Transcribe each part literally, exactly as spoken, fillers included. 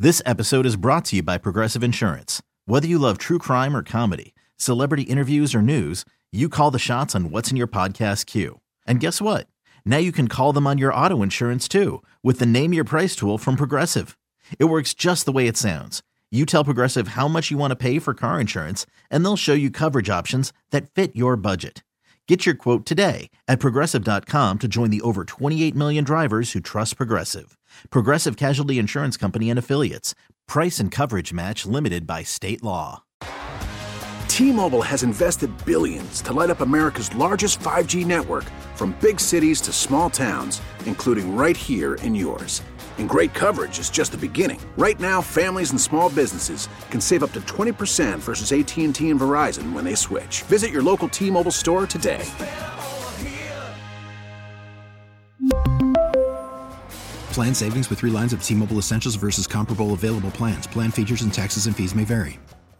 This episode is brought to you by Progressive Insurance. Whether you love true crime or comedy, celebrity interviews or news, you call the shots on what's in your podcast queue. And guess what? Now you can call them on your auto insurance too with the Name Your Price tool from Progressive. It works just the way it sounds. You tell Progressive how much you want to pay for car insurance, and they'll show you coverage options that fit your budget. Get your quote today at Progressive dot com to join the over twenty-eight million drivers who trust Progressive. Progressive Casualty Insurance Company and Affiliates. Price and coverage match limited by state law. T-Mobile has invested billions to light up America's largest five G network, from big cities to small towns, including right here in yours. And great coverage is just the beginning. Right now, families and small businesses can save up to twenty percent versus A T and T and Verizon when they switch. Visit your local T-Mobile store today. Plan savings with three lines of T-Mobile Essentials versus comparable available plans. Plan features and taxes and fees may vary.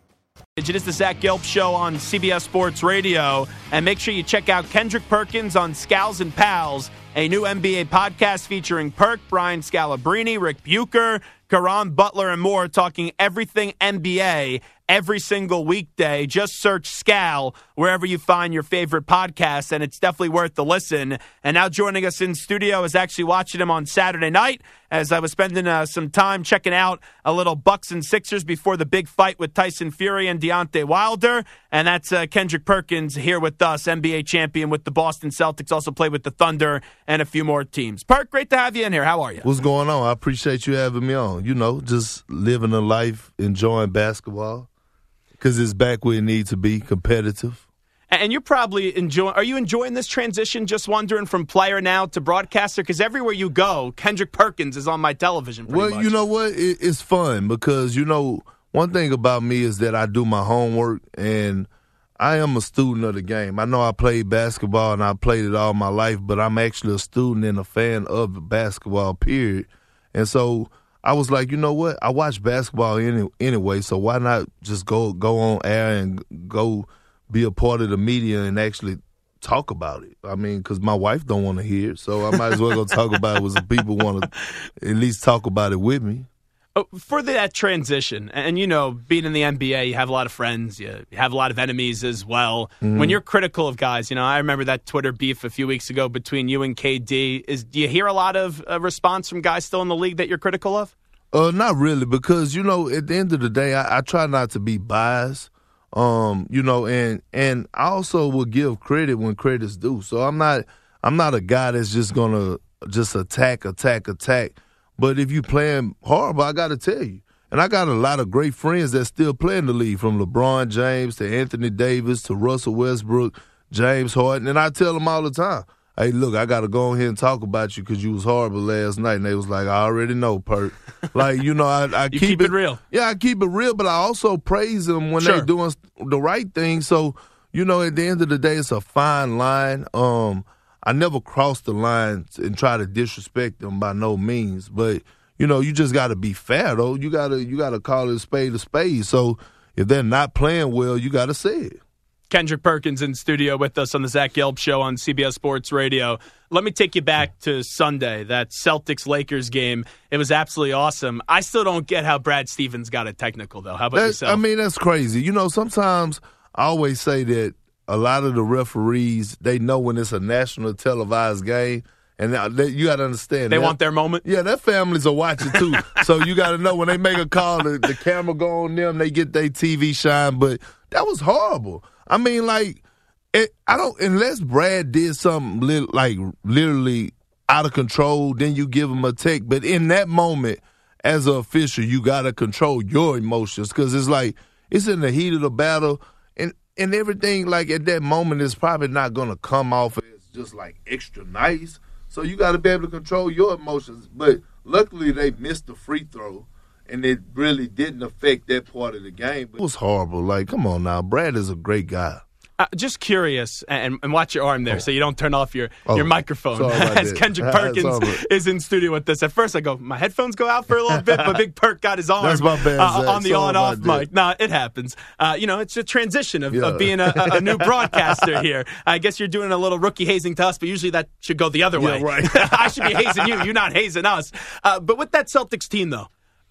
It is the Zach Gelb Show on C B S Sports Radio. And make sure you check out Kendrick Perkins on Scals and Pals, a new N B A podcast featuring Perk, Brian Scalabrine, Rick Bucher, Caron Butler, and more, talking everything N B A every single weekday. Just search Scal wherever you find your favorite podcast, and it's definitely worth the listen. And now joining us in studio, I was actually watching him on Saturday night as I was spending uh, some time checking out a little Bucks and Sixers before the big fight with Tyson Fury and Deontay Wilder. And that's uh, Kendrick Perkins here with us, N B A champion with the Boston Celtics, also played with the Thunder and a few more teams. Perk, great to have you in here. How are you? What's going on? I appreciate you having me on. You know, just living a life, enjoying basketball, because it's back where it needs to be, competitive. And you're probably enjoying, are you enjoying this transition, just wondering, from player now to broadcaster? Because everywhere you go, Kendrick Perkins is on my television pretty well, much. You know what? It, it's fun because, you know, one thing about me is that I do my homework, and I am a student of the game. I know I played basketball, and I played it all my life, but I'm actually a student and a fan of basketball, period. And so I was like, you know what? I watch basketball any, anyway, so why not just go go on air and go be a part of the media and actually talk about it? I mean, because my wife don't want to hear it, so I might as well go talk about it with some people want to at least talk about it with me. Oh, for that transition, and you know, being in the N B A, you have a lot of friends, you have a lot of enemies as well. Mm-hmm. When you're critical of guys, you know, I remember that Twitter beef a few weeks ago between you and K D. Is do you hear a lot of uh, response from guys still in the league that you're critical of? Uh, not really, because, you know, at the end of the day, I, I try not to be biased, um, you know, and and I also will give credit when credit's due. So I'm not I'm not a guy that's just gonna just attack, attack, attack. But if you playing horrible, I got to tell you. And I got a lot of great friends that still play in the league, from LeBron James to Anthony Davis to Russell Westbrook, James Harden. And I tell them all the time, hey, look, I got to go ahead and talk about you because you was horrible last night. And they was like, I already know, Perk. Like, you know, I, I you keep, keep it, it real. Yeah, I keep it real, but I also praise them when sure. they're doing the right thing. So, you know, at the end of the day, it's a fine line. Um, I never cross the line and try to disrespect them by no means. But, you know, you just got to be fair, though. You got to you got to call it a spade a spade. So if they're not playing well, you got to say it. Kendrick Perkins in studio with us on the Zach Gelb Show on C B S Sports Radio. Let me take you back to Sunday, that Celtics-Lakers game. It was absolutely awesome. I still don't get how Brad Stevens got it technical, though. How about That's, yourself? I mean, that's crazy. You know, sometimes I always say that a lot of the referees, they know when it's a national televised game, and they, you got to understand. They that, want their moment? Yeah, their families are watching, too. So you got to know when they make a call, the, the camera go on them, they get their T V shine. But that was horrible. I mean, like, it, I don't, unless Brad did something li- like literally out of control, then you give him a tick. But in that moment, as an official, you got to control your emotions, because it's like, it's in the heat of the battle. And, and everything, like, at that moment is probably not going to come off as just, like, extra nice. So you got to be able to control your emotions. But luckily, they missed the free throw, and it really didn't affect that part of the game. But it was horrible. Like, come on now. Brad is a great guy. Uh, just curious, and, and watch your arm there, oh. so you don't turn off your, oh. your microphone as that. Kendrick Perkins is in studio with us. At first, I go, my headphones go out for a little bit, but Big Perk got his arm That's my bad, uh, on the on-off mic. No, it happens. Uh, you know, it's a transition of, yeah. of being a, a new broadcaster here. I guess you're doing a little rookie hazing to us, but usually that should go the other way. Yeah, right. I should be hazing you. You're not hazing us. Uh, but with that Celtics team, though,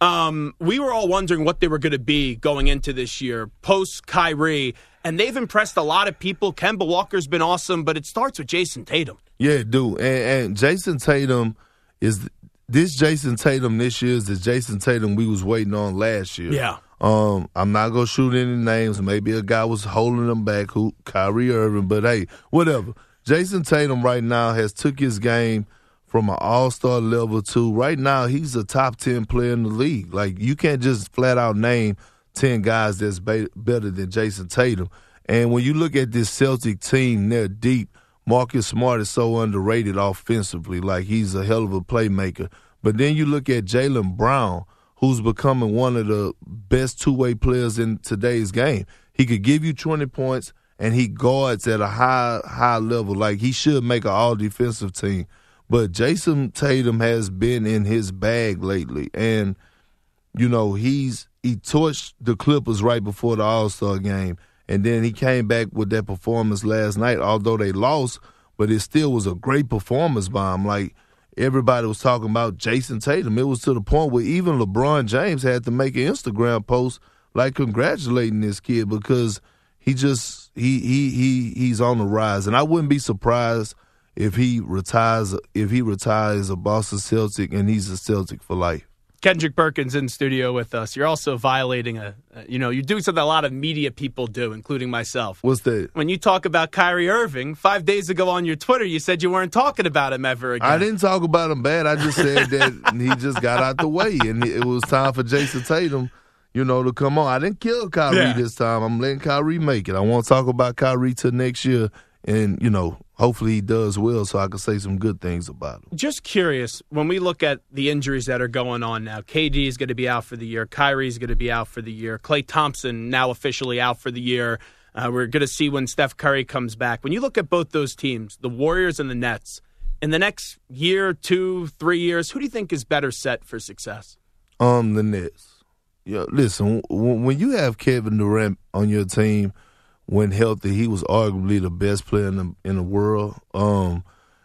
Um, we were all wondering what they were going to be going into this year, post-Kyrie, and they've impressed a lot of people. Kemba Walker's been awesome, but it starts with Jason Tatum. Yeah, it do. And, and Jason Tatum is – this Jason Tatum this year is the Jason Tatum we was waiting on last year. Yeah. Um, I'm not going to shoot any names. Maybe a guy was holding them back, who Kyrie Irving, but hey, whatever. Jason Tatum right now has took his game from an all-star level to right now he's a top ten player in the league. Like, you can't just flat out name ten guys that's be- better than Jason Tatum. And when you look at this Celtic team, they're deep. Marcus Smart is so underrated offensively. Like, he's a hell of a playmaker. But then you look at Jaylen Brown, who's becoming one of the best two-way players in today's game. He could give you twenty points, and he guards at a high, high level. Like, he should make an all-defensive team. But Jason Tatum has been in his bag lately. And, you know, he's he torched the Clippers right before the All-Star game. And then he came back with that performance last night, although they lost. But it still was a great performance by him. Like, everybody was talking about Jason Tatum. It was to the point where even LeBron James had to make an Instagram post, like, congratulating this kid because he just he he he he's on the rise. And I wouldn't be surprised if he retires if he retires a Boston Celtic and he's a Celtic for life. Kendrick Perkins in studio with us. You're also violating a, you know, you're doing something a lot of media people do, including myself. What's that? When you talk about Kyrie Irving, five days ago on your Twitter, you said you weren't talking about him ever again. I didn't talk about him bad. I just said that he just got out the way, and it was time for Jason Tatum, you know, to come on. I didn't kill Kyrie yeah. this time. I'm letting Kyrie make it. I won't talk about Kyrie till next year. And, you know, hopefully he does well so I can say some good things about him. Just curious, when we look at the injuries that are going on now, K D is going to be out for the year. Kyrie is going to be out for the year. Klay Thompson now officially out for the year. Uh, we're going to see when Steph Curry comes back. When you look at both those teams, the Warriors and the Nets, in the next year, two, three years, who do you think is better set for success? Um, the Nets. Yeah, listen, when you have Kevin Durant on your team, when healthy, he was arguably the best player in the, in the world. Um,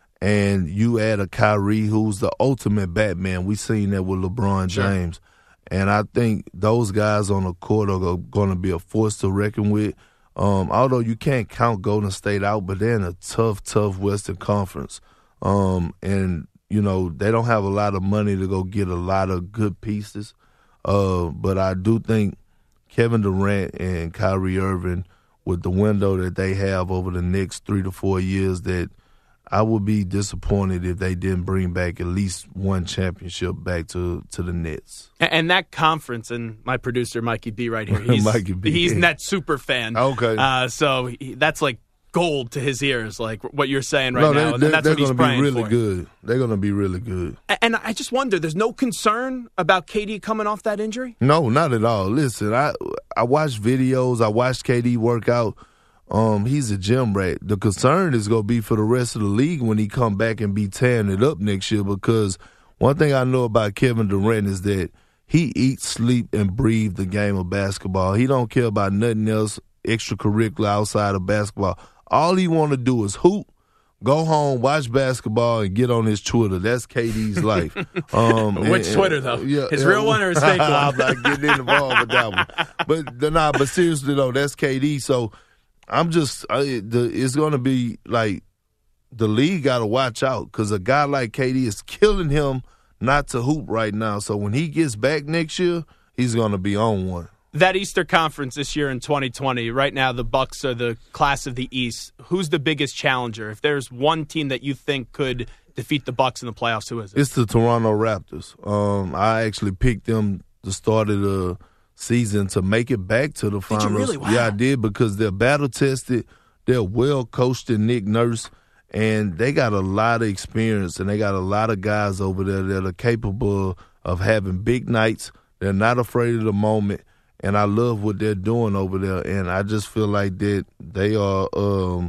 and you add a Kyrie, who's the ultimate Batman. We seen that with LeBron James. Sure. And I think those guys on the court are going to be a force to reckon with. Um, although you can't count Golden State out, but they're in a tough, tough Western Conference. Um, and, you know, they don't have a lot of money to go get a lot of good pieces. Uh, but I do think Kevin Durant and Kyrie Irving, with the window that they have over the next three to four years, that I would be disappointed if they didn't bring back at least one championship back to, to the Nets. And that conference, and my producer, Mikey B, right here, he's, Mikey B, he's yeah. Nets super fan. Okay. Uh, so he, that's like gold to his ears, like what you're saying right no, now. They, and they, that's they're what he's gonna praying be really for. good. They're going to be really good. And I just wonder, there's no concern about K D coming off that injury? No, not at all. Listen, I I watched videos. I watched K D work out. Um, he's a gym rat. The concern is going to be for the rest of the league when he come back and be tearing it up next year, because one thing I know about Kevin Durant is that he eats, sleep, and breathe the game of basketball. He don't care about nothing else extracurricular outside of basketball. All he want to do is hoop, go home, watch basketball, and get on his Twitter. That's K D's life. Um, Which and, Twitter, though? Yeah, his yeah, real one or his fake one? I'm not getting involved with that one. But, nah, but seriously, though, that's K D. So I'm just, I, the, it's going to be like the league got to watch out, because a guy like K D is killing him not to hoop right now. So when he gets back next year, he's going to be on one. That Easter Conference this year in twenty twenty, right now the Bucks are the class of the East. Who's the biggest challenger? If there's one team that you think could defeat the Bucks in the playoffs, who is it? It's the Toronto Raptors. Um, I actually picked them the start of the season to make it back to the finals. Did you really? Wow. Yeah, I did, because they're battle tested. They're well coached in Nick Nurse, and they got a lot of experience, and they got a lot of guys over there that are capable of having big nights. They're not afraid of the moment, and I love what they're doing over there. And I just feel like that they are um,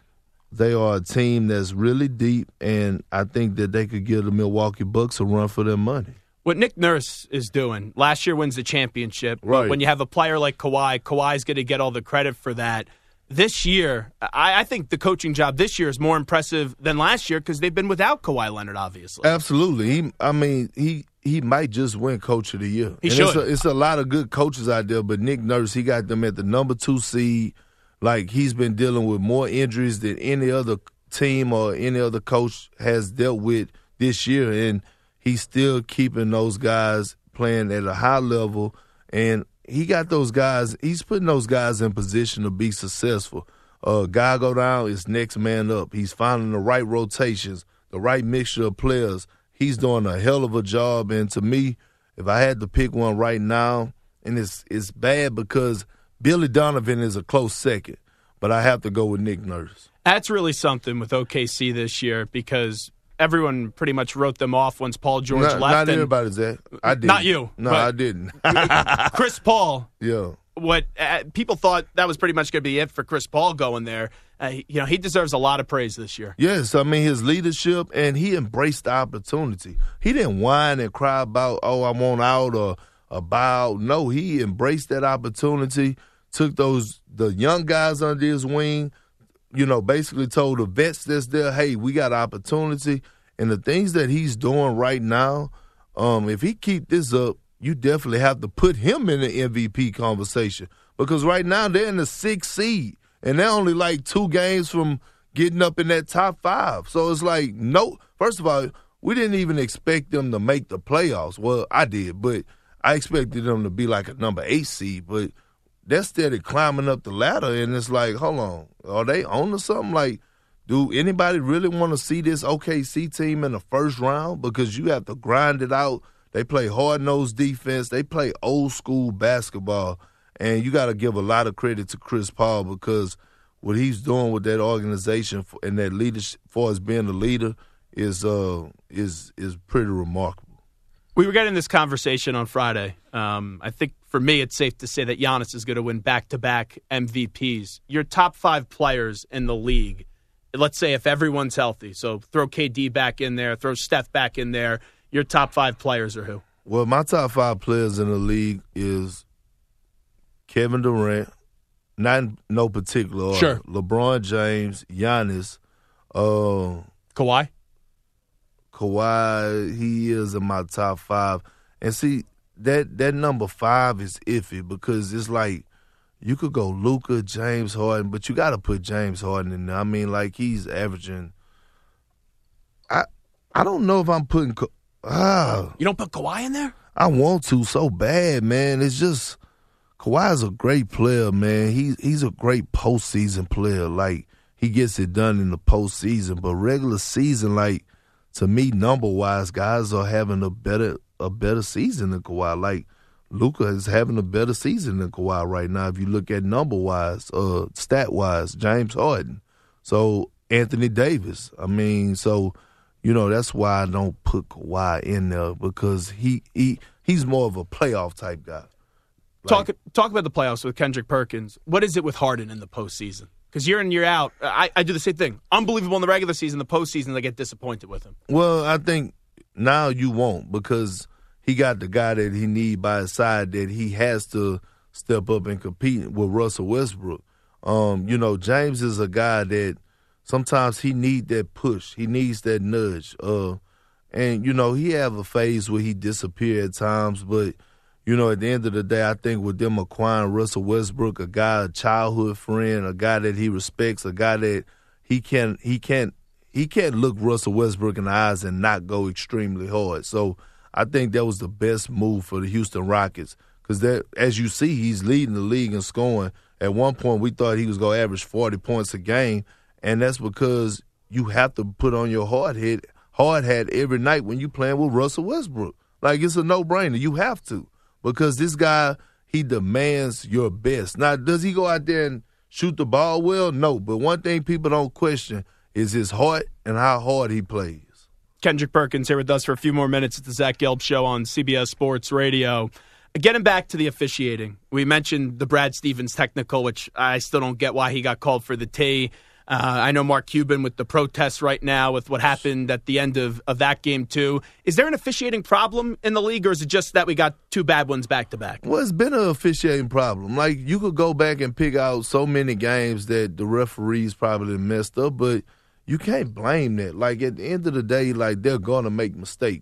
they are a team that's really deep, and I think that they could give the Milwaukee Bucks a run for their money. What Nick Nurse is doing, last year wins the championship. Right. But when you have a player like Kawhi, Kawhi's going to get all the credit for that. This year, I, I think the coaching job this year is more impressive than last year, because they've been without Kawhi Leonard, obviously. Absolutely. He, I mean, he he might just win Coach of the Year. He and should. It's a, it's a lot of good coaches out there, but Nick Nurse, he got them at the number two seed. Like, he's been dealing with more injuries than any other team or any other coach has dealt with this year, and he's still keeping those guys playing at a high level, and he got those guys, he's putting those guys in position to be successful. Uh, guy go down, is next man up. He's finding the right rotations, the right mixture of players. He's doing a hell of a job, and to me, if I had to pick one right now, and it's it's bad because Billy Donovan is a close second, but I have to go with Nick Nurse. That's really something with O K C this year because everyone pretty much wrote them off once Paul George not, left. Not and everybody, Zach. I didn't. Not you. No, I didn't. Chris Paul. Yeah. What uh, people thought that was pretty much going to be it for Chris Paul going there. Uh, he, you know, he deserves a lot of praise this year. Yes, I mean, his leadership, and he embraced the opportunity. He didn't whine and cry about, oh, I want out or about. No, he embraced that opportunity, took those the young guys under his wing, you know, basically told the vets that's there, hey, we got opportunity. And the things that he's doing right now, um, if he keep this up, you definitely have to put him in the M V P conversation because right now they're in the sixth seed, and they're only like two games from getting up in that top five. So it's like, no, first of all, we didn't even expect them to make the playoffs. Well, I did, but I expected them to be like a number eight seed, but they're steady climbing up the ladder, and it's like, hold on, are they on to something? Like, do anybody really want to see this O K C team in the first round? Because you have to grind it out. They play hard-nosed defense. They play old-school basketball. And you got to give a lot of credit to Chris Paul because what he's doing with that organization and that leadership, as far as being a leader, is uh is is pretty remarkable. We were getting this conversation on Friday. Um, I think for me, it's safe to say that Giannis is going to win back-to-back M V Ps. Your top five players in the league, let's say if everyone's healthy, so throw K D back in there, throw Steph back in there, your top five players are who? Well, my top five players in the league is Kevin Durant, not in no particular order. Sure. LeBron James, Giannis, uh, Kawhi? Kawhi, he is in my top five. And see, that that number five is iffy because it's like you could go Luka, James Harden, but you got to put James Harden in there. I mean, like he's averaging. I I don't know if I'm putting. Ah, you don't put Kawhi in there? I want to so bad, man. It's just Kawhi's a great player, man. He's he's a great postseason player. Like he gets it done in the postseason, but regular season, like to me, number wise, guys are having a better a better season than Kawhi. Like Luka is having a better season than Kawhi right now. If you look at number wise, uh, stat wise, James Harden, so Anthony Davis. I mean, so. You know, that's why I don't put Kawhi in there because he he he's more of a playoff type guy. Like, talk talk about the playoffs with Kendrick Perkins. What is it with Harden in the postseason? Because year in, year out, I, I do the same thing. Unbelievable in the regular season. The postseason, they get disappointed with him. Well, I think now you won't because he got the guy that he need by his side that he has to step up and compete with Russell Westbrook. Um, you know, James is a guy that sometimes he need that push. He needs that nudge. Uh, and, you know, he have a phase where he disappear at times. But, you know, at the end of the day, I think with them acquiring Russell Westbrook, a guy, a childhood friend, a guy that he respects, a guy that he can he can't he can't look Russell Westbrook in the eyes and not go extremely hard. So I think that was the best move for the Houston Rockets because that, as you see, he's leading the league in scoring. At one point, we thought he was going to average forty points a game. And that's because you have to put on your hard hat, hard hat every night when you playing with Russell Westbrook. Like, it's a no-brainer. You have to because this guy, he demands your best. Now, does he go out there and shoot the ball well? No. But one thing people don't question is his heart and how hard he plays. Kendrick Perkins here with us for a few more minutes at the Zach Gelb Show on C B S Sports Radio. Getting back to the officiating, we mentioned the Brad Stevens technical, which I still don't get why he got called for the T. Uh, I know Mark Cuban with the protests right now with what happened at the end of, of that game, too. Is there an officiating problem in the league, or is it just that we got two bad ones back-to-back? Well, it's been an officiating problem. Like, you could go back and pick out so many games that the referees probably messed up, but you can't blame that. Like, at the end of the day, like, they're going to make mistakes.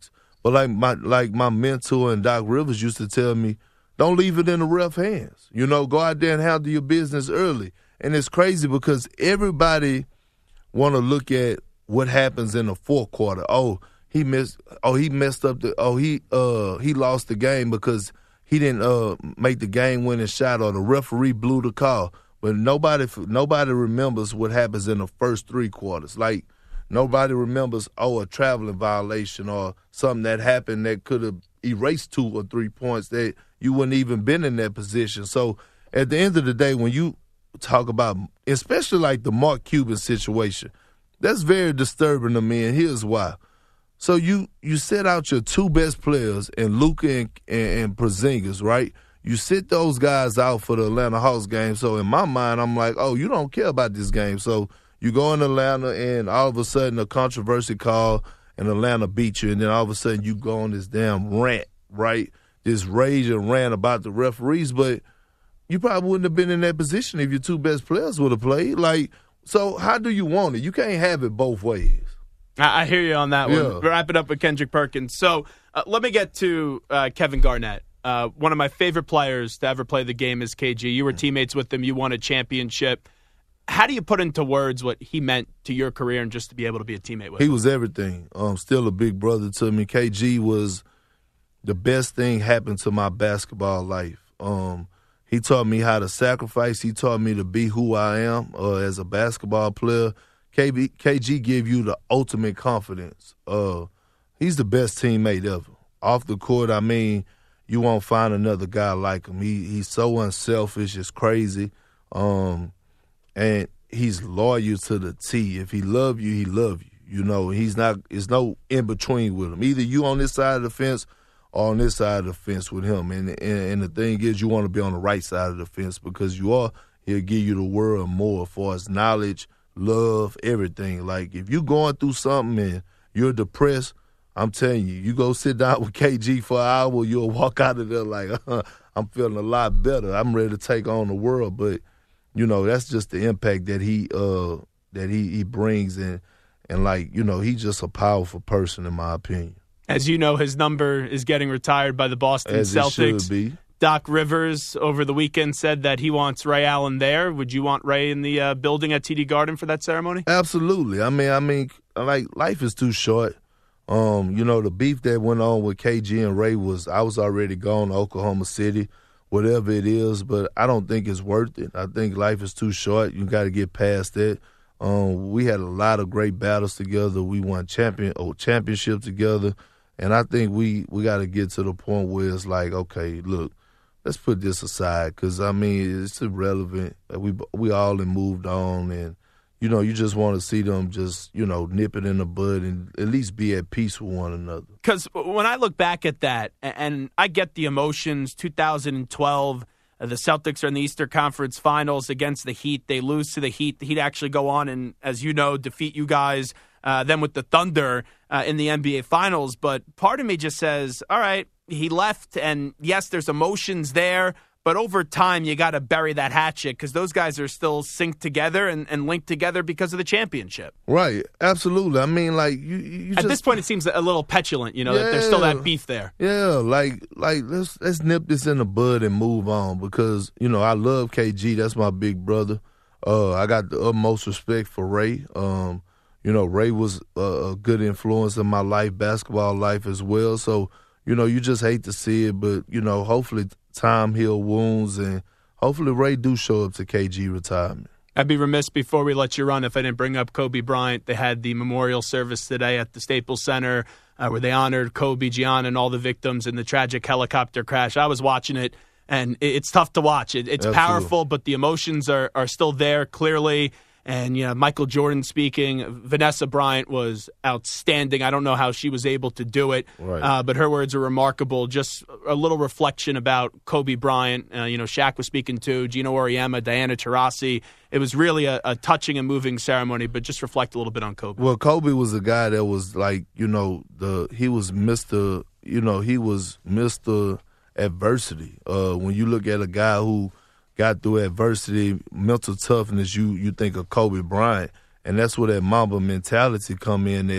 But like my like my mentor and Doc Rivers used to tell me, don't leave it in the ref hands. You know, go out there and handle your business early. And it's crazy because everybody want to look at what happens in the fourth quarter. Oh, he missed. Oh, he messed up the. Oh, he uh he lost the game because he didn't uh make the game-winning shot, or the referee blew the call. But nobody nobody remembers what happens in the first three quarters. Like nobody remembers, oh, a traveling violation or something that happened that could have erased two or three points that you wouldn't even been in that position. So at the end of the day, when you talk about, especially like the Mark Cuban situation, that's very disturbing to me, and here's why. So you you set out your two best players, and Luka and, and, and Porzingis, right? You sit those guys out for the Atlanta Hawks game. So in my mind, I'm like, oh, you don't care about this game. So you go in Atlanta, and all of a sudden a controversy call, and Atlanta beat you, and then all of a sudden you go on this damn rant, right? This rage and rant about the referees, but you probably wouldn't have been in that position if your two best players would have played. Like, so how do you want it? You can't have it both ways. I hear you on that one. Yeah. Wrap it up with Kendrick Perkins. So uh, let me get to uh, Kevin Garnett. Uh, one of my favorite players to ever play the game is K G. You were teammates with him. You won a championship. How do you put into words what he meant to your career and just to be able to be a teammate with him? He was everything. Um, still a big brother to me. K G was the best thing happened to my basketball life. Um, he taught me how to sacrifice. He taught me to be who I am uh, as a basketball player. K B, K G give you the ultimate confidence. Uh, he's the best teammate ever. Off the court, I mean, you won't find another guy like him. He he's so unselfish, it's crazy, um, and he's loyal to the T. If he love you, he love you. You know, he's not. There's no in between with him. Either you on this side of the fence or on this side of the fence with him. And and, and the thing is, you want to be on the right side of the fence because you are. He'll give you the world more as far as knowledge, love, everything. Like if you're going through something and you're depressed, I'm telling you, you go sit down with K G for an hour, you'll walk out of there like, uh, I'm feeling a lot better. I'm ready to take on the world. But, you know, that's just the impact that he uh, that he, he brings. And, and, like, you know, he's just a powerful person in my opinion. As you know, his number is getting retired by the Boston As Celtics. It should be. Doc Rivers over the weekend said that he wants Ray Allen there. Would you want Ray in the uh, building at T D Garden for that ceremony? Absolutely. I mean, I mean, like, life is too short. Um, you know, the beef that went on with K G and Ray was I was already gone to Oklahoma City, whatever it is, but I don't think it's worth it. I think life is too short. You got to get past that. Um, we had a lot of great battles together. We won champion oh, championship together, and I think we, we got to get to the point where it's like, okay, look, let's put this aside because, I mean, it's irrelevant. We, we all have moved on, and you know, you just want to see them just, you know, nip it in the bud and at least be at peace with one another. Because when I look back at that, and I get the emotions, two thousand twelve, uh, the Celtics are in the Eastern Conference Finals against the Heat. They lose to the Heat. The Heat actually go on and, as you know, defeat you guys, uh, then with the Thunder uh, in the N B A Finals. But part of me just says, all right, he left, and yes, there's emotions there. But over time, you got to bury that hatchet because those guys are still synced together and, and linked together because of the championship. Right, absolutely. I mean, like you. you At just, this point, it seems a little petulant, you know, yeah, that there's still that beef there. Yeah, like like let's let's nip this in the bud and move on because you know I love K G. That's my big brother. Uh, I got the utmost respect for Ray. Um, you know, Ray was a, a good influence in my life, basketball life as well. So you know, you just hate to see it, but you know, hopefully time heal wounds, and hopefully Ray do show up to K G retirement. I'd be remiss before we let you run if I didn't bring up Kobe Bryant. They had the memorial service today at the Staples Center uh, where they honored Kobe, Gianna, and all the victims in the tragic helicopter crash. I was watching it, and it's tough to watch. It, it's Absolutely. powerful, but the emotions are, are still there clearly. And, you know, Michael Jordan speaking. Vanessa Bryant was outstanding. I don't know how she was able to do it, right. uh, but her words are remarkable. Just a little reflection about Kobe Bryant. Uh, you know, Shaq was speaking too, Gino Auriemma, Diana Taurasi. It was really a, a touching and moving ceremony, but just reflect a little bit on Kobe. Well, Kobe was a guy that was like, you know, the he was Mister, you know, he was Mister Adversity. Uh, when you look at a guy who got through adversity, mental toughness, you you think of Kobe Bryant. And that's where that Mamba mentality come in at.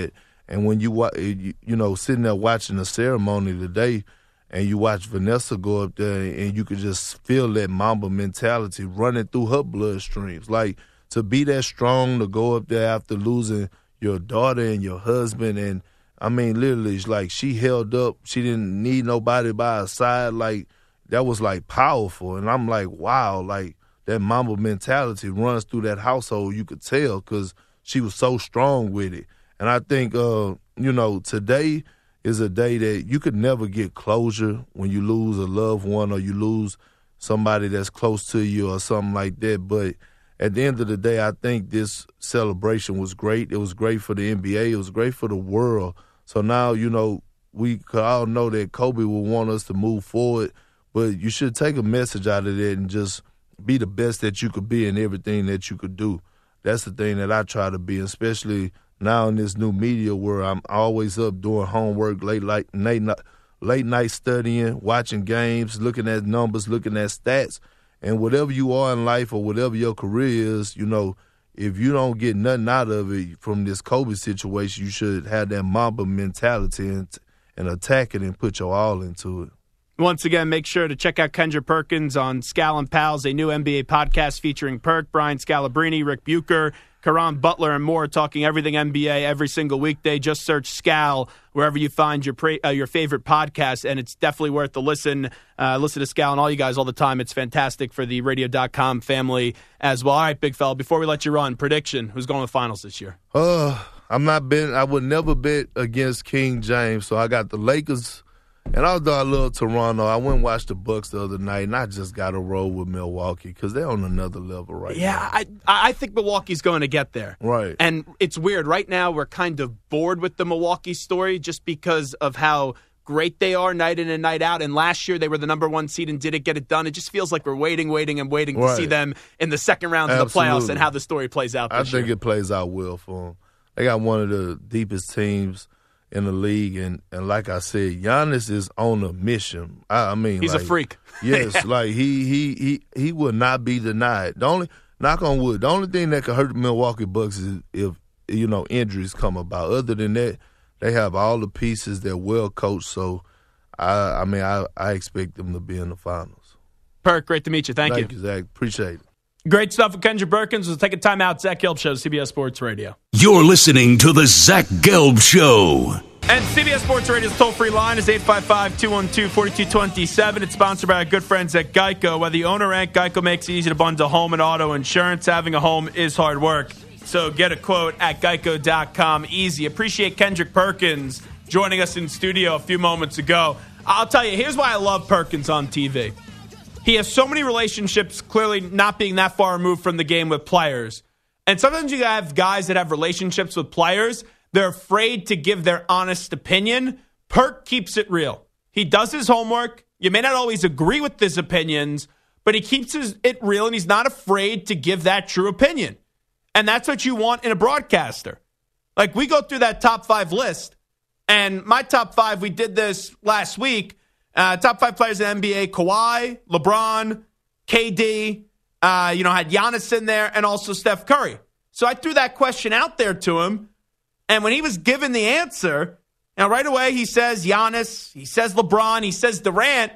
And when you, wa- you, you know, sitting there watching the ceremony today, and you watch Vanessa go up there, and you could just feel that Mamba mentality running through her bloodstreams. Like, to be that strong, to go up there after losing your daughter and your husband, and, I mean, literally, it's like she held up. She didn't need nobody by her side. Like, that was, like, powerful. And I'm like, wow, like, that Mamba mentality runs through that household. You could tell because she was so strong with it. And I think, uh, you know, today – is a day that you could never get closure when you lose a loved one or you lose somebody that's close to you or something like that. But at the end of the day, I think this celebration was great. It was great for the N B A. It was great for the world. So now, you know, we could all know that Kobe will want us to move forward, but you should take a message out of that and just be the best that you could be in everything that you could do. That's the thing that I try to be, especially now in this new media where I'm always up doing homework, late, late, late, late night studying, watching games, looking at numbers, looking at stats. And whatever you are in life or whatever your career is, you know, if you don't get nothing out of it from this Kobe situation, you should have that Mamba mentality and, and attack it and put your all into it. Once again, make sure to check out Kendrick Perkins on Scal and Pals, a new N B A podcast featuring Perk, Brian Scalabrine, Rick Bucher, Caron Butler, and more, talking everything N B A every single weekday. Just search Scal wherever you find your pre, uh, your favorite podcast, and it's definitely worth the listen. Uh, listen to Scal and all you guys all the time. It's fantastic for the radio dot com family as well. All right, big fella, before we let you run, prediction, who's going to the finals this year? Uh, I'm not betting. I would never bet against King James, so I got the Lakers. And although I love Toronto, I went and watched the Bucks the other night, and I just got to roll with Milwaukee because they're on another level right yeah, now. Yeah, I I think Milwaukee's going to get there. Right. And it's weird. Right now, we're kind of bored with the Milwaukee story just because of how great they are night in and night out. And last year, they were the number one seed and didn't get it done. It just feels like we're waiting, waiting, and waiting right. to see them in the second round of the playoffs and how the story plays out this I think year. it plays out well for them. They got one of the deepest teams in the league, and, and like I said, Giannis is on a mission. I, I mean, he's like, a freak. Yes, yeah. like he he he he will not be denied. The only knock on wood, the only thing that could hurt the Milwaukee Bucks is if you know injuries come about. Other than that, they have all the pieces. They're well coached, so I I mean I, I expect them to be in the finals. Perk, great to meet you. Thank, Thank you. you, Zach. Appreciate it. Great stuff with Kendrick Perkins. We'll take a time out. Zach Gelb Show, C B S Sports Radio. You're listening to the Zach Gelb Show. And C B S Sports Radio's toll-free line is eight five five, two one two, four two two seven. It's sponsored by our good friends at Geico. Whether you own or rent, Geico makes it easy to bundle home and auto insurance. Having a home is hard work. So get a quote at geico dot com. Easy. Appreciate Kendrick Perkins joining us in studio a few moments ago. I'll tell you, here's why I love Perkins on T V. He has so many relationships, clearly not being that far removed from the game with players. And sometimes you have guys that have relationships with players. They're afraid to give their honest opinion. Perk keeps it real. He does his homework. You may not always agree with his opinions, but he keeps his, it real, and he's not afraid to give that true opinion. And that's what you want in a broadcaster. Like, we go through that top five list, and my top five, we did this last week. Uh, top five players in the N B A, Kawhi, LeBron, K D, uh, you know, had Giannis in there, and also Steph Curry. So I threw that question out there to him, and when he was given the answer, now right away he says Giannis, he says LeBron, he says Durant,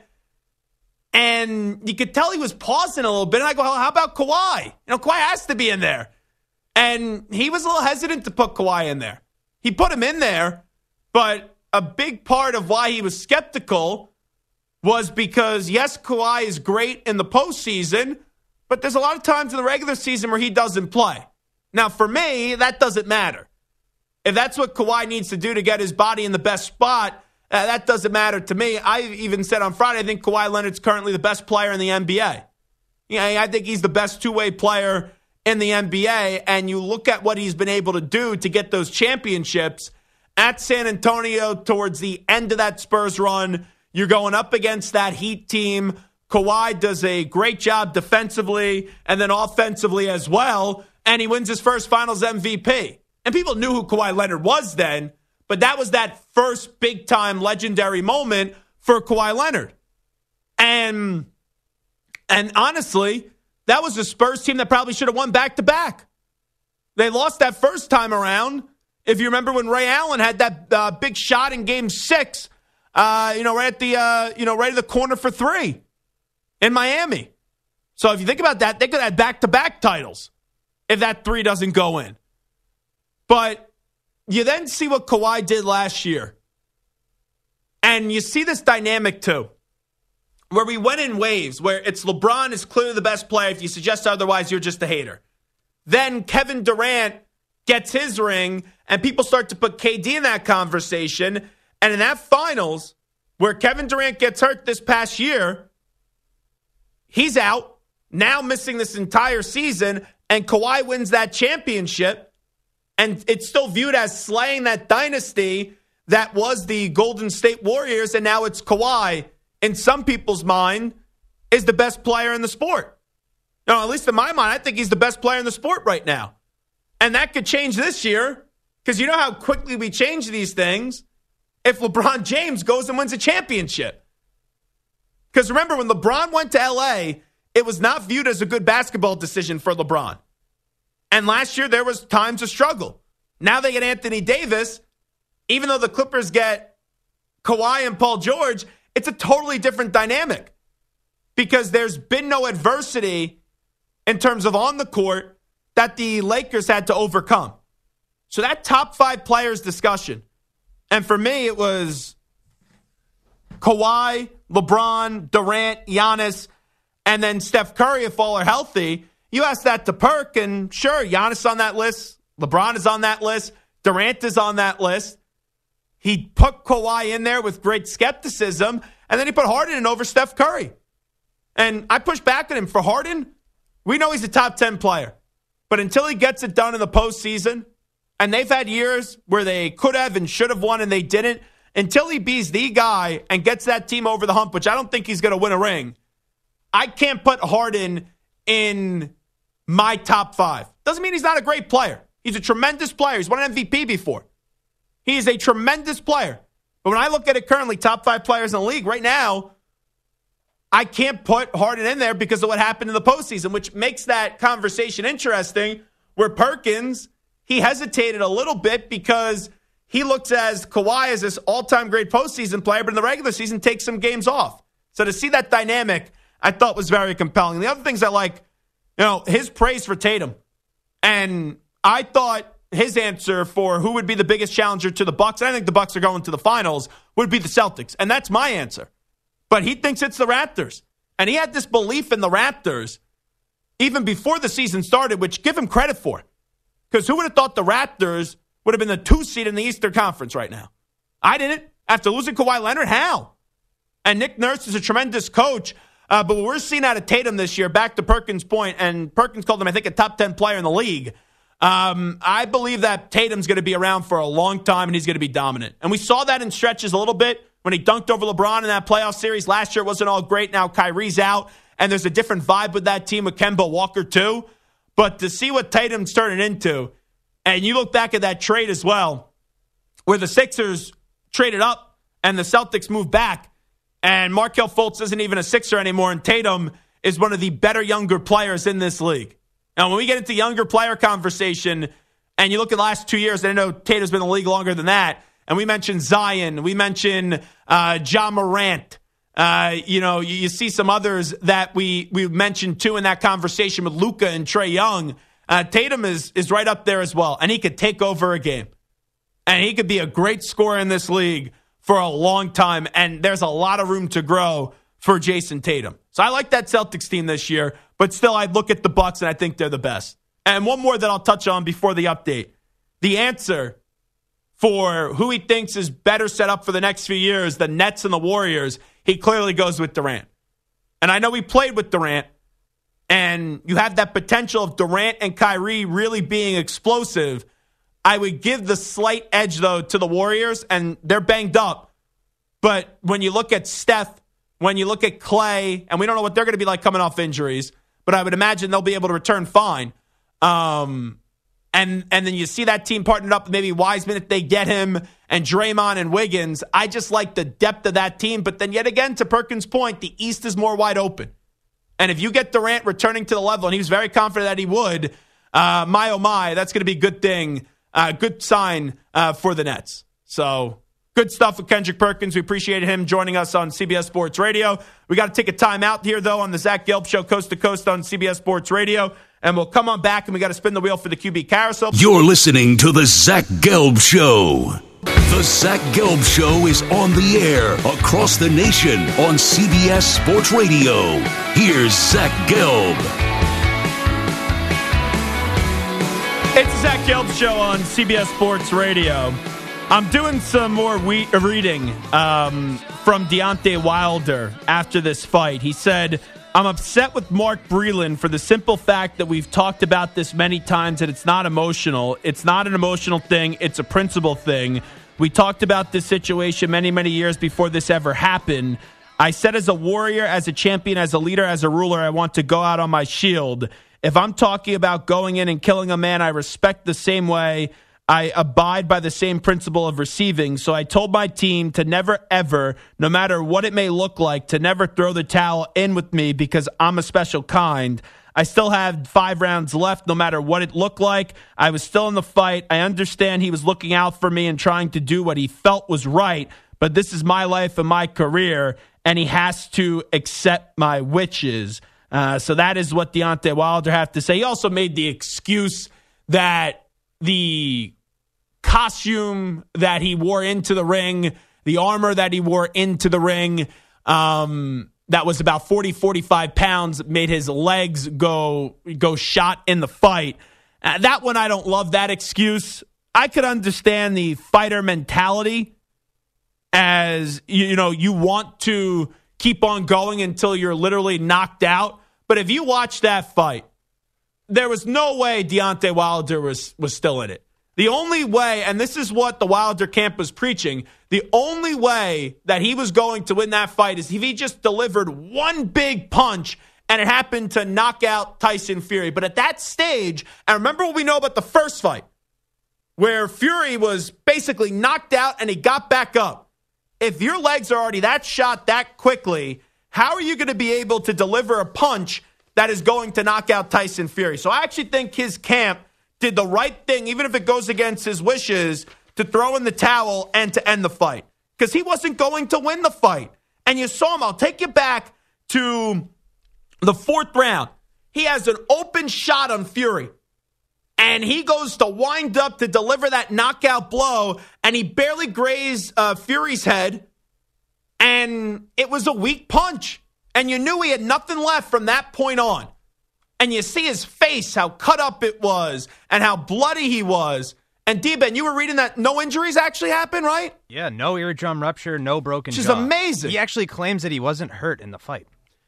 and you could tell he was pausing a little bit, and I go, how about Kawhi? You know, Kawhi has to be in there. And he was a little hesitant to put Kawhi in there. He put him in there, but a big part of why he was skeptical was because, yes, Kawhi is great in the postseason, but there's a lot of times in the regular season where he doesn't play. Now, for me, that doesn't matter. If that's what Kawhi needs to do to get his body in the best spot, uh, that doesn't matter to me. I even said on Friday, I think Kawhi Leonard's currently the best player in the N B A. Yeah, I think he's the best two-way player in the N B A, and you look at what he's been able to do to get those championships at San Antonio towards the end of that Spurs run. You're going up against that Heat team. Kawhi does a great job defensively and then offensively as well, and he wins his first Finals M V P. And people knew who Kawhi Leonard was then, but that was that first big-time legendary moment for Kawhi Leonard. And, and honestly, that was a Spurs team that probably should have won back-to-back. They lost that first time around, If you remember when Ray Allen had that uh, big shot in Game Six, uh, you know, right at the uh, you know right at the corner for three in Miami. So if you think about that, they could have back-to-back titles if that three doesn't go in. But you then see what Kawhi did last year, and you see this dynamic too, where we went in waves, where it's LeBron is clearly the best player. If you suggest otherwise, you're just a hater. Then Kevin Durant gets his ring, and people start to put K D in that conversation. And in that finals, where Kevin Durant gets hurt this past year, he's out, now missing this entire season, and Kawhi wins that championship. And it's still viewed as slaying that dynasty that was the Golden State Warriors, and now it's Kawhi, in some people's mind, is the best player in the sport. No, at least in my mind, I think he's the best player in the sport right now. And that could change this year, because you know how quickly we change these things if LeBron James goes and wins a championship. Because remember, when LeBron went to L A, it was not viewed as a good basketball decision for LeBron. And last year, there was times of struggle. Now they get Anthony Davis. Even though the Clippers get Kawhi and Paul George, it's a totally different dynamic. Because there's been no adversity in terms of on the court that the Lakers had to overcome. So that top five players discussion, and for me it was Kawhi, LeBron, Durant, Giannis, and then Steph Curry if all are healthy. You ask that to Perk, and sure, Giannis on that list, LeBron is on that list, Durant is on that list. He put Kawhi in there with great skepticism, and then he put Harden in over Steph Curry. And I push back at him for Harden. We know he's a top ten player. But until he gets it done in the postseason, and they've had years where they could have and should have won and they didn't, until he beats the guy and gets that team over the hump, which I don't think he's going to win a ring, I can't put Harden in my top five. Doesn't mean he's not a great player. He's a tremendous player. He's won an M V P before. He is a tremendous player. But when I look at it currently, top five players in the league right now, I can't put Harden in there because of what happened in the postseason, which makes that conversation interesting, where Perkins, he hesitated a little bit because he looks as Kawhi as this all-time great postseason player, but in the regular season takes some games off. So to see that dynamic, I thought was very compelling. The other things I like, you know, his praise for Tatum. And I thought his answer for who would be the biggest challenger to the Bucks, and I think the Bucks are going to the finals, would be the Celtics. And that's my answer. But he thinks it's the Raptors. And he had this belief in the Raptors even before the season started, which give him credit for. Because who would have thought the Raptors would have been the two seed in the Eastern Conference right now? I didn't. After losing Kawhi Leonard, how? And Nick Nurse is a tremendous coach. Uh, but what we're seeing out of Tatum this year, back to Perkins' point, and Perkins called him, I think, a top ten player in the league. Um, I believe that Tatum's going to be around for a long time, and he's going to be dominant. And we saw that in stretches a little bit when he dunked over LeBron in that playoff series. Last year it wasn't all great. Now Kyrie's out, and there's a different vibe with that team with Kemba Walker too. But to see what Tatum's turning into, and you look back at that trade as well, where the Sixers traded up and the Celtics moved back, and Markelle Fultz isn't even a Sixer anymore, and Tatum is one of the better younger players in this league. Now, when we get into younger player conversation, and you look at the last two years, and I know Tatum's been in the league longer than that, and we mentioned Zion, we mentioned uh, Ja Morant. Uh, you know, you, you see some others that we we mentioned too in that conversation with Luka and Trae Young. Uh, Tatum is is right up there as well, and he could take over a game, and he could be a great scorer in this league for a long time. And there's a lot of room to grow for Jason Tatum. So I like that Celtics team this year, but still I look at the Bucks and I think they're the best. And one more that I'll touch on before the update. The answer for who he thinks is better set up for the next few years, the Nets and the Warriors, he clearly goes with Durant. And I know he played with Durant, and you have that potential of Durant and Kyrie really being explosive. I would give the slight edge, though, to the Warriors, and they're banged up. But when you look at Steph, when you look at Clay, and we don't know what they're going to be like coming off injuries, but I would imagine they'll be able to return fine. Um, and and then you see that team partnered up with maybe Wiseman if they get him, and Draymond and Wiggins. I just like the depth of that team. But then yet again, to Perkins' point, the East is more wide open. And if you get Durant returning to the level, and he was very confident that he would, uh, my oh my, that's going to be a good thing uh, good sign uh, for the Nets. So good stuff with Kendrick Perkins. We appreciated him joining us on C B S Sports Radio. We got to take a time out here, though, on the Zach Gelb Show, coast to coast on C B S Sports Radio. And we'll come on back, and we got to spin the wheel for the Q B Carousel. You're listening to the Zach Gelb Show. The Zach Gelb Show is on the air across the nation on C B S Sports Radio. Here's Zach Gelb. It's the Zach Gelb Show on C B S Sports Radio. I'm doing some more we- reading um, from Deontay Wilder after this fight. He said, I'm upset with Mark Breland for the simple fact that we've talked about this many times and it's not emotional. It's not an emotional thing. It's a principle thing. We talked about this situation many, many years before this ever happened. I said as a warrior, as a champion, as a leader, as a ruler, I want to go out on my shield. If I'm talking about going in and killing a man I respect the same way, I abide by the same principle of receiving. So I told my team to never, ever, no matter what it may look like, to never throw the towel in with me because I'm a special kind. I still had five rounds left, no matter what it looked like. I was still in the fight. I understand he was looking out for me and trying to do what he felt was right, but this is my life and my career, and he has to accept my wishes. Uh, so that is what Deontay Wilder had to say. He also made the excuse that the costume that he wore into the ring, the armor that he wore into the ring, um, that was about forty, forty-five pounds, made his legs go go shot in the fight. Uh, that one, I don't love that excuse. I could understand the fighter mentality as, you, you know, you want to keep on going until you're literally knocked out. But if you watch that fight, there was no way Deontay Wilder was, was still in it. The only way, and this is what the Wilder camp was preaching, the only way that he was going to win that fight is if he just delivered one big punch and it happened to knock out Tyson Fury. But at that stage, and remember what we know about the first fight, where Fury was basically knocked out and he got back up. If your legs are already that shot that quickly, how are you going to be able to deliver a punch that is going to knock out Tyson Fury? So I actually think his camp did the right thing, even if it goes against his wishes, to throw in the towel and to end the fight. Because he wasn't going to win the fight. And you saw him. I'll take you back to the fourth round. He has an open shot on Fury. And he goes to wind up to deliver that knockout blow. And he barely grazed uh, Fury's head. And it was a weak punch. And you knew he had nothing left from that point on. And you see his face, how cut up it was, and how bloody he was. And D-Ben, you were reading that no injuries actually happened, right? Yeah, no eardrum rupture, no broken Which is jaw. amazing. He actually claims that he wasn't hurt in the fight.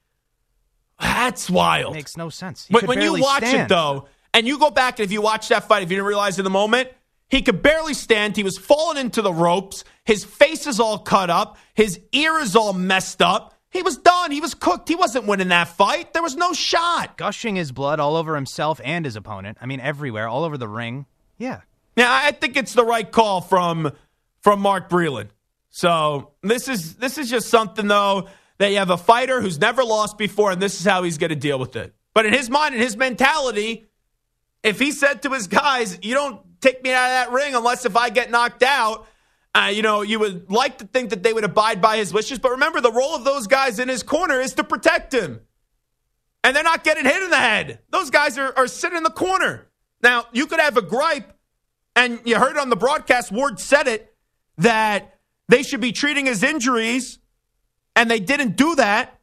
That's wild. It makes no sense. He But could when you barely watch stand. it, though, and you go back, and if you watch that fight, if you didn't realize in the moment, he could barely stand. He was falling into the ropes. His face is all cut up. His ear is all messed up. He was done. He was cooked. He wasn't winning that fight. There was no shot. Gushing his blood all over himself and his opponent. I mean, everywhere, all over the ring. Yeah. Yeah, I think it's the right call from from Mark Breland. So this is this is just something, though, that you have a fighter who's never lost before, and this is how he's going to deal with it. But in his mind and his mentality, if he said to his guys, you don't take me out of that ring unless if I get knocked out, Uh, you know, you would like to think that they would abide by his wishes. But remember, the role of those guys in his corner is to protect him. And they're not getting hit in the head. Those guys are, are sitting in the corner. Now, you could have a gripe, and you heard on the broadcast, Ward said it, that they should be treating his injuries, and they didn't do that.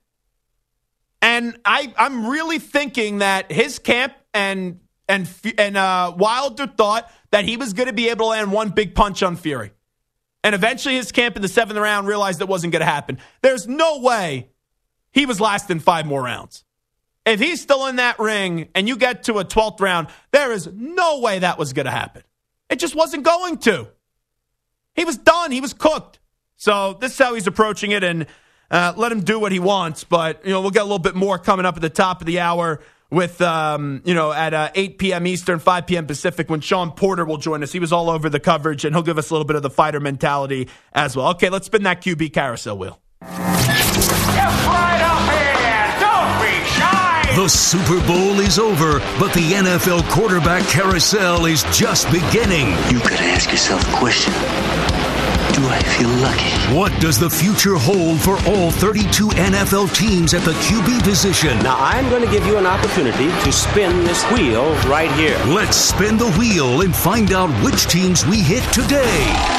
And I, I'm really thinking that his camp and, and, and uh, Wilder thought that he was going to be able to land one big punch on Fury. And eventually his camp in the seventh round realized it wasn't going to happen. There's no way he was lasting five more rounds. If he's still in that ring and you get to a twelfth round, there is no way that was going to happen. It just wasn't going to. He was done. He was cooked. So this is how he's approaching it, and uh, let him do what he wants. But, you know, we'll get a little bit more coming up at the top of the hour with, um, you know, at uh, eight p.m. Eastern, five p.m. Pacific, when Sean Porter will join us. He was all over the coverage, and he'll give us a little bit of the fighter mentality as well. Okay, let's spin that Q B carousel wheel. Just right up here. Don't be shy. The Super Bowl is over, but the N F L quarterback carousel is just beginning. You gotta ask yourself a question. Do I feel lucky? What does the future hold for all thirty-two N F L teams at the Q B position? Now, I'm going to give you an opportunity to spin this wheel right here. Let's spin the wheel and find out which teams we hit today.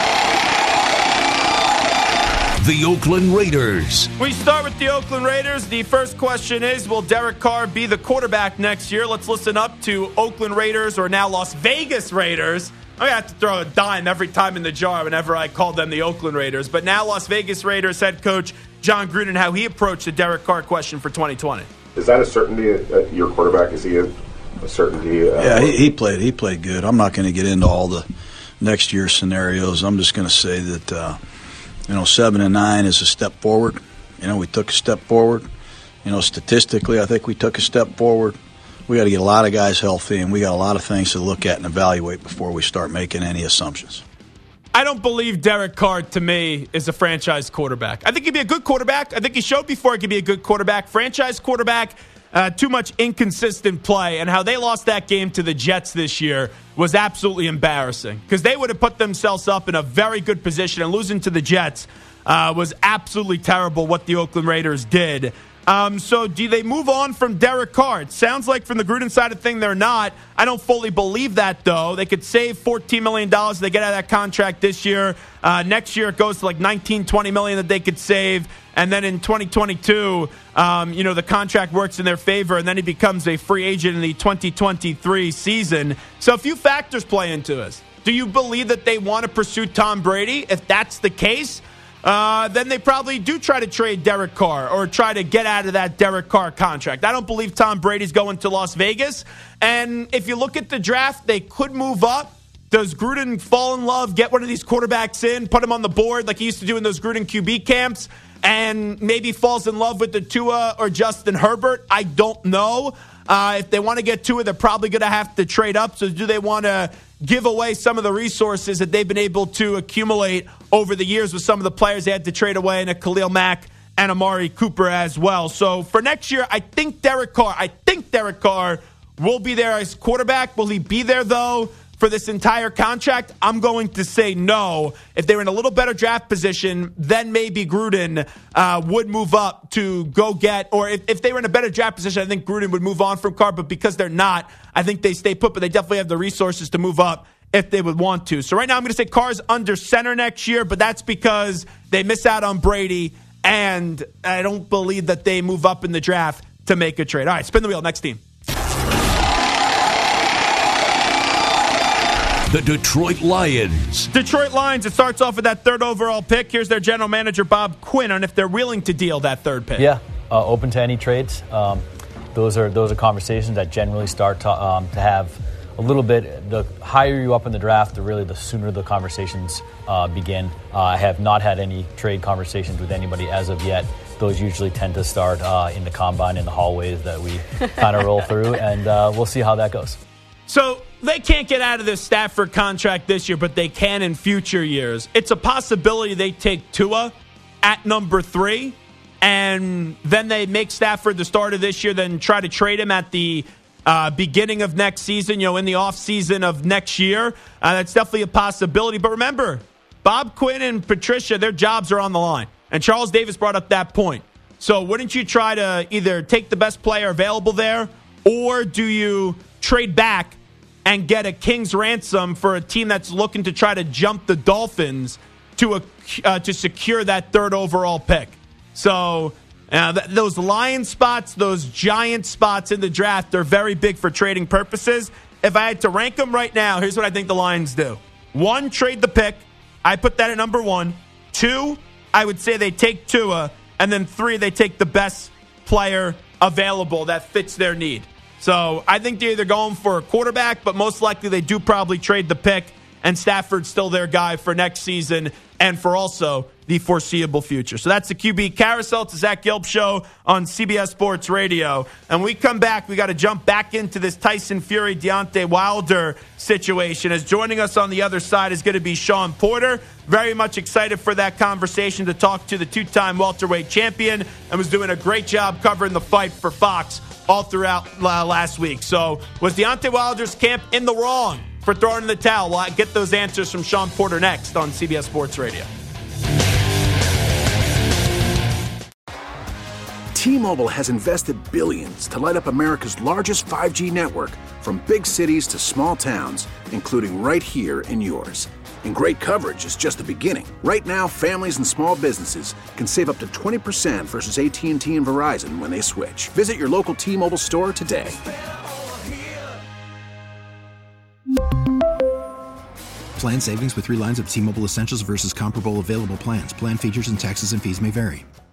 The Oakland Raiders. We start with the Oakland Raiders. The first question is, will Derek Carr be the quarterback next year? Let's listen up to Oakland Raiders, or now Las Vegas Raiders. I have to throw a dime every time in the jar whenever I call them the Oakland Raiders. But now Las Vegas Raiders head coach John Gruden, how he approached the Derek Carr question for twenty twenty. Is that a certainty at your quarterback? Is he a, a certainty? Uh, yeah, he, he played. He played good. I'm not going to get into all the next year scenarios. I'm just going to say that uh, you know, seven and nine is a step forward. You know, we took a step forward. You know, statistically, I think we took a step forward. We got to get a lot of guys healthy, and we got a lot of things to look at and evaluate before we start making any assumptions. I don't believe Derek Carr, to me, is a franchise quarterback. I think he'd be a good quarterback. I think he showed before he could be a good quarterback. Franchise quarterback, uh, too much inconsistent play, and how they lost that game to the Jets this year was absolutely embarrassing, because they would have put themselves up in a very good position, and losing to the Jets uh, was absolutely terrible what the Oakland Raiders did. Um, so do they move on from Derek Carr? It sounds like from the Gruden side of thing they're not. I don't fully believe that, though. They could save fourteen million dollars if they get out of that contract this year. Uh, next year it goes to like nineteen, twenty million dollars that they could save. And then in twenty twenty-two, um, you know, the contract works in their favor, and then he becomes a free agent in the twenty twenty-three season. So a few factors play into this. Do you believe that they want to pursue Tom Brady? If that's the case, Uh, then they probably do try to trade Derek Carr or try to get out of that Derek Carr contract. I don't believe Tom Brady's going to Las Vegas. And if you look at the draft, they could move up. Does Gruden fall in love, get one of these quarterbacks in, put him on the board like he used to do in those Gruden Q B camps, and maybe falls in love with the Tua or Justin Herbert? I don't know. Uh, if they want to get Tua, they're probably going to have to trade up. So do they want to give away some of the resources that they've been able to accumulate over the years with some of the players they had to trade away, and a Khalil Mack and Amari Cooper as well? So for next year, I think Derek Carr, I think Derek Carr will be there as quarterback. Will he be there, though, for this entire contract? I'm going to say no. If they were in a little better draft position, then maybe Gruden uh, would move up to go get, or if, if they were in a better draft position, I think Gruden would move on from Carr. But because they're not, I think they stay put, but they definitely have the resources to move up if they would want to. So right now I'm going to say Carr's under center next year, but that's because they miss out on Brady, and I don't believe that they move up in the draft to make a trade. All right, spin the wheel. Next team. The Detroit Lions. Detroit Lions, it starts off with that third overall pick. Here's their general manager, Bob Quinn, on if they're willing to deal that third pick. Yeah, uh, open to any trades. Um, those are those are conversations that generally start to, um, to have a little bit. The higher you up in the draft, the really the sooner the conversations uh, begin. Uh, I have not had any trade conversations with anybody as of yet. Those usually tend to start uh, in the combine, in the hallways that we kind of roll through, and uh, we'll see how that goes. So they can't get out of this Stafford contract this year, but they can in future years. It's a possibility they take Tua at number three, and then they make Stafford the starter this year, then try to trade him at the uh, beginning of next season, you know, in the offseason of next year. Uh, that's definitely a possibility. But remember, Bob Quinn and Patricia, their jobs are on the line. And Charles Davis brought up that point. So wouldn't you try to either take the best player available there, or do you trade back and get a king's ransom for a team that's looking to try to jump the Dolphins to a, uh, to secure that third overall pick? So uh, th- those lion spots, those giant spots in the draft are very big for trading purposes. If I had to rank them right now, here's what I think the Lions do. One, trade the pick. I put that at number one. Two, I would say they take Tua. And then three, they take the best player available that fits their need. So I think they're either going for a quarterback, but most likely they do probably trade the pick, and Stafford's still their guy for next season and for also the foreseeable future. So that's the Q B Carousel. It's the Zach Gelb Show on C B S Sports Radio. And when we come back, we got to jump back into this Tyson Fury, Deontay Wilder situation. As joining us on the other side is going to be Sean Porter. Very much excited for that conversation, to talk to the two-time welterweight champion, and was doing a great job covering the fight for Fox all throughout uh, last week. So was Deontay Wilder's camp in the wrong for throwing in the towel? We'll get those answers from Sean Porter next on C B S Sports Radio. T-Mobile has invested billions to light up America's largest five G network, from big cities to small towns, including right here in yours. And great coverage is just the beginning. Right now, families and small businesses can save up to twenty percent versus A T and T and Verizon when they switch. Visit your local T-Mobile store today. Plan savings with three lines of T-Mobile Essentials versus comparable available plans. Plan features and taxes and fees may vary.